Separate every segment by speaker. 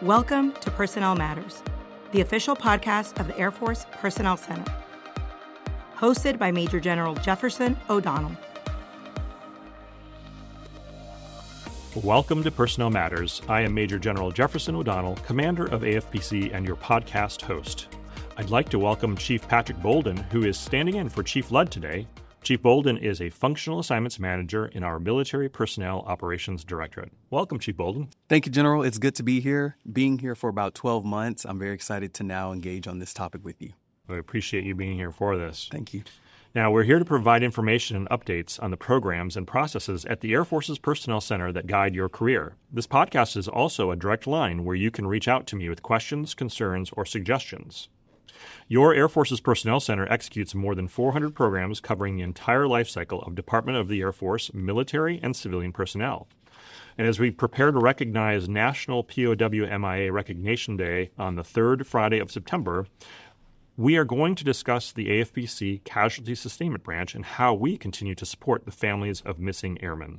Speaker 1: Welcome to Personnel Matters, the official podcast of the Air Force Personnel Center. Hosted by Major General Jefferson O'Donnell.
Speaker 2: Welcome to Personnel Matters. I am Major General Jefferson O'Donnell, Commander of AFPC and your podcast host. I'd like to welcome Chief Patrick Bolden, who is standing in for Chief Ludd today. Chief Bolden is a Functional Assignments Manager in our Military Personnel Operations Directorate. Welcome, Chief Bolden.
Speaker 3: Thank you, General. It's good to be here. Being here for about 12 months, I'm very excited to now engage on this topic with you.
Speaker 2: I appreciate you being here for this.
Speaker 3: Thank you.
Speaker 2: Now, we're here to provide information and updates on the programs and processes at the Air Force's Personnel Center that guide your career. This podcast is also a direct line where you can reach out to me with questions, concerns, or suggestions. Your Air Force's Personnel Center executes more than 400 programs covering the entire life cycle of Department of the Air Force military and civilian personnel. And as we prepare to recognize National POW MIA Recognition Day on the third Friday of September, we are going to discuss the AFPC Casualty Sustainment Branch and how we continue to support the families of missing airmen.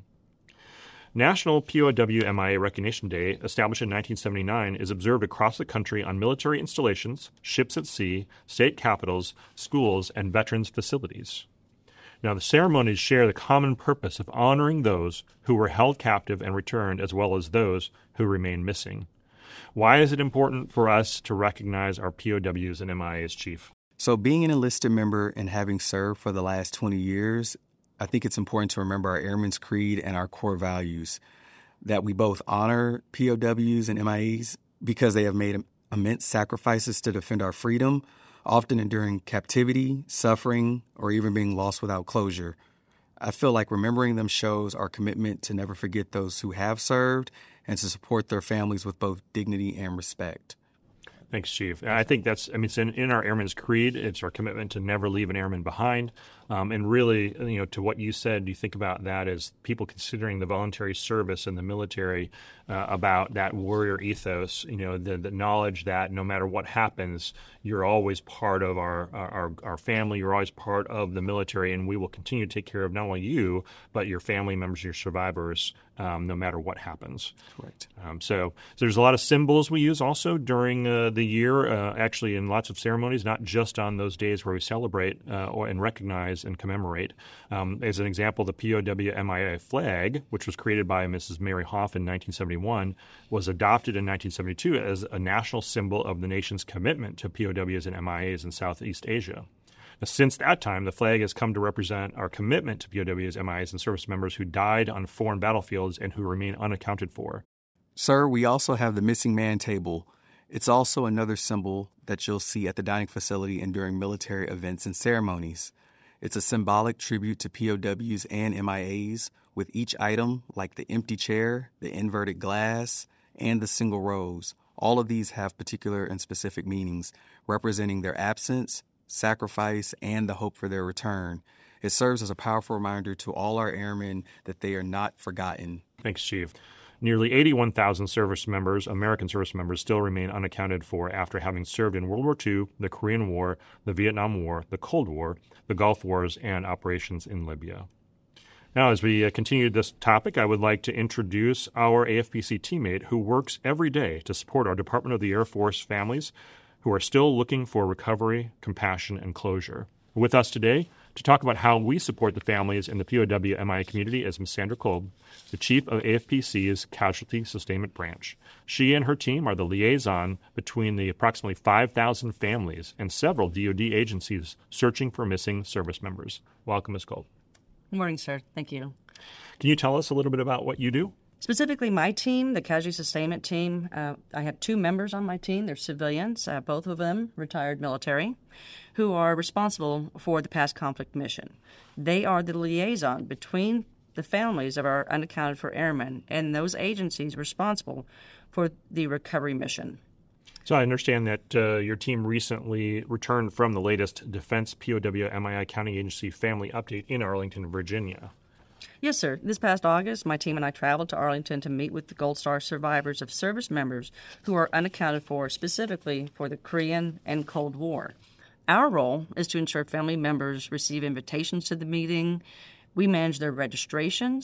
Speaker 2: National POW MIA Recognition Day, established in 1979, is observed across the country on military installations, ships at sea, state capitals, schools, and veterans facilities. Now, the ceremonies share the common purpose of honoring those who were held captive and returned, as well as those who remain missing. Why is it important for us to recognize our POWs and MIAs, Chief?
Speaker 3: So being an enlisted member and having served for the last 20 years, I think it's important to remember our Airman's Creed and our core values, that we both honor POWs and MIAs because they have made immense sacrifices to defend our freedom, often enduring captivity, suffering, or even being lost without closure. I feel like remembering them shows our commitment to never forget those who have served and to support their families with both dignity and respect.
Speaker 2: Thanks, Chief. I think it's in our Airman's Creed. It's our commitment to never leave an airman behind. And really, to what you said, you think about that as people considering the voluntary service in the military, about that warrior ethos, the knowledge that no matter what happens, you're always part of our family, you're always part of the military, and we will continue to take care of not only you, but your family members, your survivors, no matter what happens.
Speaker 3: Correct.
Speaker 2: So there's a lot of symbols we use also during the year, actually in lots of ceremonies, not just on those days where we celebrate and recognize and commemorate. As an example, the POW MIA flag, which was created by Mrs. Mary Hoff in 1971, was adopted in 1972 as a national symbol of the nation's commitment to POWs and MIAs in Southeast Asia. Since that time, the flag has come to represent our commitment to POWs, MIAs, and service members who died on foreign battlefields and who remain unaccounted for.
Speaker 3: Sir, we also have the Missing Man table. It's also another symbol that you'll see at the dining facility and during military events and ceremonies. It's a symbolic tribute to POWs and MIAs, with each item, like the empty chair, the inverted glass, and the single rose. All of these have particular and specific meanings, representing their absence, sacrifice, and the hope for their return. It serves as a powerful reminder to all our airmen that they are not forgotten.
Speaker 2: Thanks, Chief. Nearly 81,000 American service members, still remain unaccounted for after having served in World War II, the Korean War, the Vietnam War, the Cold War, the Gulf Wars, and operations in Libya. Now, as we continue this topic, I would like to introduce our AFPC teammate who works every day to support our Department of the Air Force families who are still looking for recovery, compassion, and closure. With us today to talk about how we support the families in the POW MIA community is Ms. Sandra Kolb, the Chief of AFPC's Casualty Sustainment Branch. She and her team are the liaison between the approximately 5,000 families and several DoD agencies searching for missing service members. Welcome, Ms. Kolb.
Speaker 4: Good morning, sir. Thank you.
Speaker 2: Can you tell us a little bit about what you do?
Speaker 4: Specifically, my team, the Casualty Sustainment Team, I have two members on my team. They're civilians, both of them retired military, who are responsible for the past conflict mission. They are the liaison between the families of our unaccounted for airmen and those agencies responsible for the recovery mission.
Speaker 2: So I understand that your team recently returned from the latest Defense POW MIA County Agency Family Update in Arlington, Virginia.
Speaker 4: Yes, sir. This past August, my team and I traveled to Arlington to meet with the Gold Star survivors of service members who are unaccounted for, specifically for the Korean and Cold War. Our role is to ensure family members receive invitations to the meeting. We manage their registrations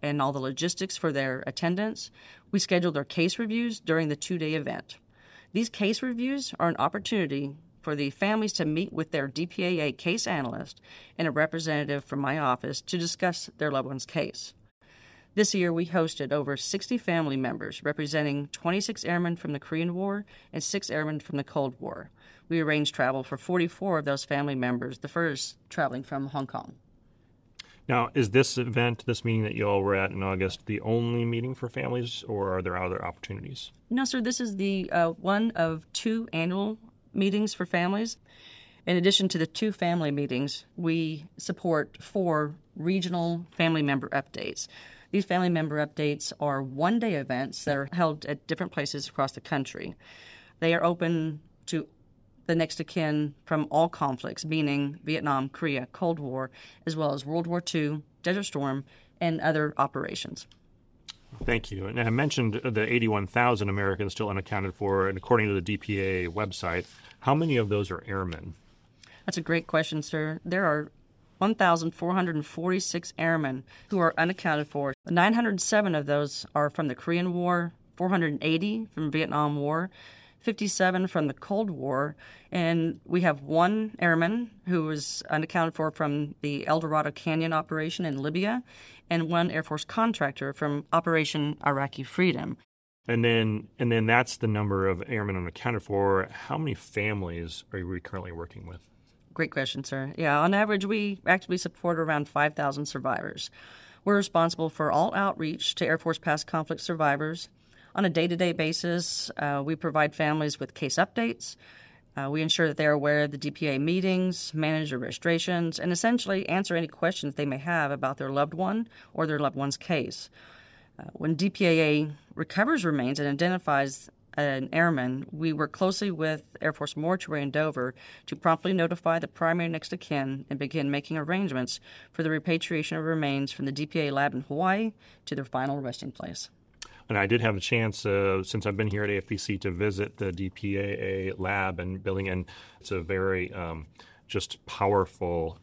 Speaker 4: and all the logistics for their attendance. We schedule their case reviews during the 2-day event. These case reviews are an opportunity for the families to meet with their DPAA case analyst and a representative from my office to discuss their loved one's case. This year, we hosted over 60 family members representing 26 airmen from the Korean War and 6 airmen from the Cold War. We arranged travel for 44 of those family members, the first traveling from Hong Kong.
Speaker 2: Now, is this meeting that you all were at in August, the only meeting for families, or are there other opportunities?
Speaker 4: No, sir. This is the one of 2 annual meetings for families. In addition to the 2 family meetings, we support 4 regional family member updates. These family member updates are 1-day events that are held at different places across the country. They are open to the next of kin from all conflicts, meaning Vietnam, Korea, Cold War, as well as World War II, Desert Storm, and other operations.
Speaker 2: Thank you. And I mentioned the 81,000 Americans still unaccounted for, and according to the DPAA website, how many of those are airmen?
Speaker 4: That's a great question, sir. There are 1,446 airmen who are unaccounted for. 907 of those are from the Korean War, 480 from Vietnam War, 57 from the Cold War, and we have 1 airman who was unaccounted for from the El Dorado Canyon operation in Libya, and 1 Air Force contractor from Operation Iraqi Freedom.
Speaker 2: And then that's the number of airmen unaccounted for. How many families are we currently working with?
Speaker 4: Great question, sir. Yeah, on average, we actively support around 5,000 survivors. We're responsible for all outreach to Air Force past conflict survivors. On a day-to-day basis, we provide families with case updates. We ensure that they're aware of the DPA meetings, manage their registrations, and essentially answer any questions they may have about their loved one or their loved one's case. When DPAA recovers remains and identifies an airman, we work closely with Air Force Mortuary in Dover to promptly notify the primary next of kin and begin making arrangements for the repatriation of remains from the DPAA lab in Hawaii to their final resting place.
Speaker 2: And I did have a chance, since I've been here at AFPC, to visit the DPAA lab and building, and it's a very just powerful,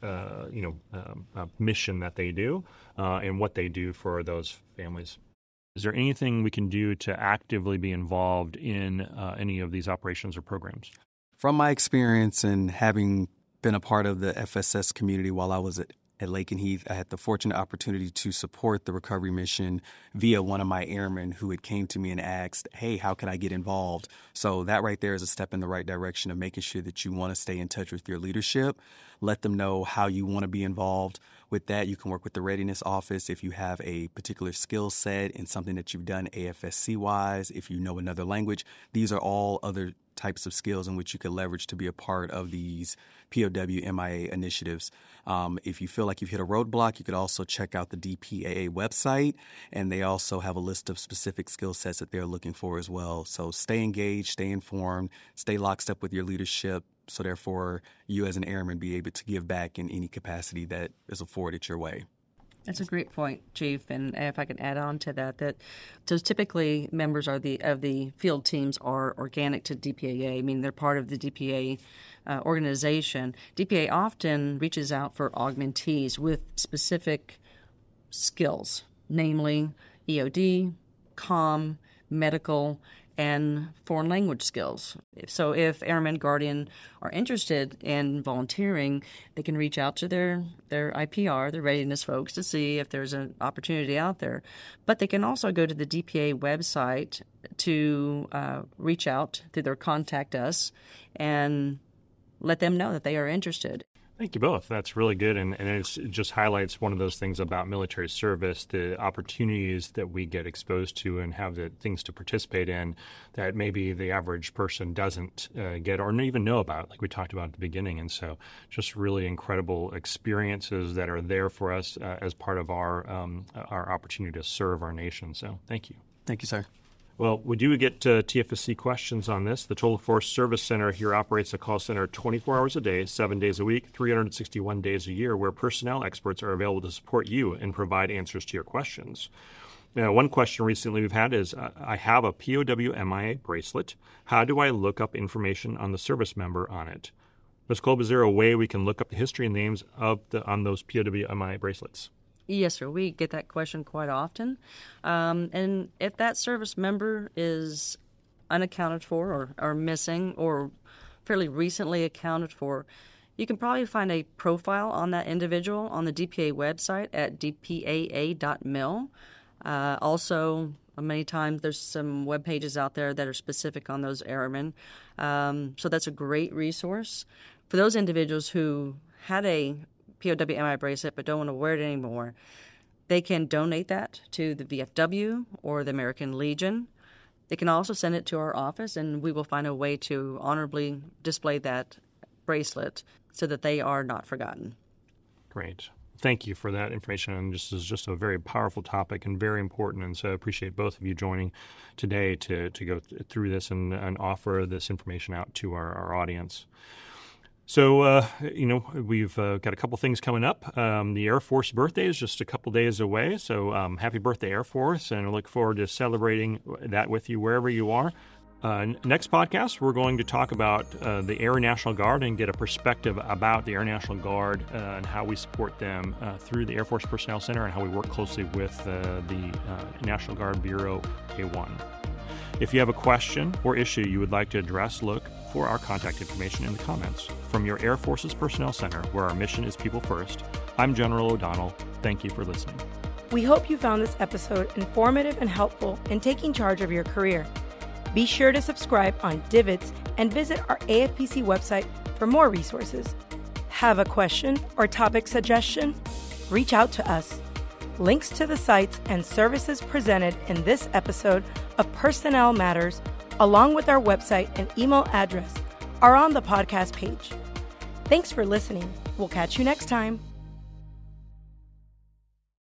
Speaker 2: mission that they do and what they do for those families. Is there anything we can do to actively be involved in any of these operations or programs?
Speaker 3: From my experience and having been a part of the FSS community while I was at Lakenheath, I had the fortunate opportunity to support the recovery mission via one of my airmen who had came to me and asked, hey, how can I get involved? So that right there is a step in the right direction of making sure that you want to stay in touch with your leadership, let them know how you want to be involved. With that, you can work with the readiness office if you have a particular skill set in something that you've done AFSC-wise, if you know another language. These are all other types of skills in which you could leverage to be a part of these POW MIA initiatives. If you feel like you've hit a roadblock, you could also check out the DPAA website, and they also have a list of specific skill sets that they're looking for as well. So stay engaged, stay informed, stay locked up with your leadership, so therefore you as an airman be able to give back in any capacity that is afforded your way.
Speaker 4: That's a great point, Chief. And if I can add on to that so typically members of the field teams are organic to DPAA. I mean, they're part of the DPA organization. DPA often reaches out for augmentees with specific skills, namely EOD, comm, medical, and foreign language skills. So if Airman Guardian are interested in volunteering, they can reach out to their IPR, their readiness folks, to see if there's an opportunity out there. But they can also go to the DPA website to reach out through their Contact Us and let them know that they are interested.
Speaker 2: Thank you both. That's really good, and it just highlights one of those things about military service, the opportunities that we get exposed to and have the things to participate in that maybe the average person doesn't get or even know about, like we talked about at the beginning. And so just really incredible experiences that are there for us as part of our opportunity to serve our nation. So thank you.
Speaker 3: Thank you, sir.
Speaker 2: Well, we do get TFSC questions on this. The Total Force Service Center here operates a call center 24 hours a day, 7 days a week, 361 days a year, where personnel experts are available to support you and provide answers to your questions. Now, one question recently we've had is, I have a POW MIA bracelet. How do I look up information on the service member on it? Ms. Kolb, is there a way we can look up the history and names on those POW MIA bracelets?
Speaker 4: Yes, sir. We get that question quite often. And if that service member is unaccounted for or missing or fairly recently accounted for, you can probably find a profile on that individual on the DPA website at dpaa.mil. Also, many times there's some web pages out there that are specific on those airmen. So that's a great resource. For those individuals who had a POW MI bracelet but don't want to wear it anymore, they can donate that to the VFW or the American Legion. They can also send it to our office, and we will find a way to honorably display that bracelet so that they are not forgotten.
Speaker 2: Great. Thank you for that information. And this is just a very powerful topic and very important. And so I appreciate both of you joining today to go through this and offer this information out to our audience. So, we've got a couple things coming up. The Air Force birthday is just a couple days away. So happy birthday, Air Force. And I look forward to celebrating that with you wherever you are. Next podcast, we're going to talk about the Air National Guard and get a perspective about the Air National Guard and how we support them through the Air Force Personnel Center and how we work closely with the National Guard Bureau A1. If you have a question or issue you would like to address, look for our contact information in the comments. From your Air Force's Personnel Center, where our mission is people first, I'm General O'Donnell. Thank you for listening.
Speaker 1: We hope you found this episode informative and helpful in taking charge of your career. Be sure to subscribe on Divots and visit our AFPC website for more resources. Have a question or topic suggestion? Reach out to us. Links to the sites and services presented in this episode of Personnel Matters, along with our website and email address, are on the podcast page. Thanks for listening. We'll catch you next time.